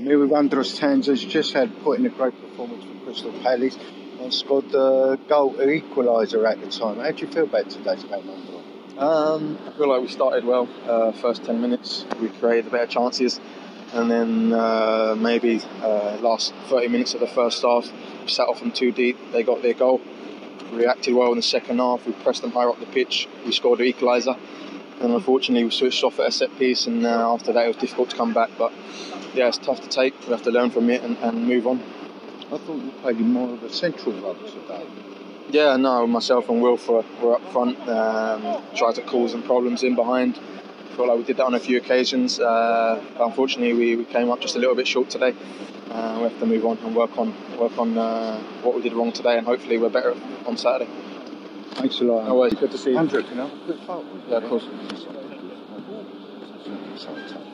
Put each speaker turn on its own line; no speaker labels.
I'm here with Andros Tans, who's just put in a great performance for Crystal Palace and scored the goal equaliser at the time. How do you feel about today's game, Andros?
I feel like we started well. First 10 minutes we created better chances, and then maybe last 30 minutes of the first half we sat off them too deep. They got their goal. We reacted well in the second half. We pressed them higher up the pitch. We scored the equaliser, and unfortunately we switched off at a set piece, and after that it was difficult to come back. But yeah, it's tough to take. We have to learn from it and move on.
I thought you played in more of a central role today.
Yeah, no, myself and Wilf were up front, tried to cause some problems in behind. I feel like we did that on a few occasions, but unfortunately we came up just a little bit short today. We have to move on and work on what we did wrong today, and hopefully we're better on Saturday.
Thanks a lot.
Always good to see you.
Andrew, can I have a quick photo?
Yeah, of course.